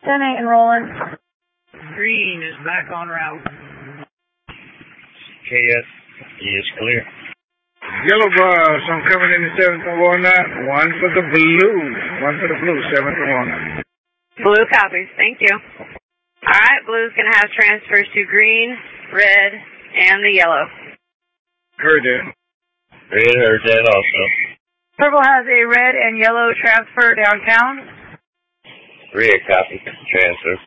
10-8 and rolling. Green is back on route. KS is clear. Yellow bus, I'm coming in the 7th and Walnut. One for the blue. 7th and Walnut. Blue copies. Thank you. All right, blue's going to have transfers to green, red, and the yellow. Heard that. Red heard that also. Purple has a red and yellow transfer downtown. Red copy. Transfer.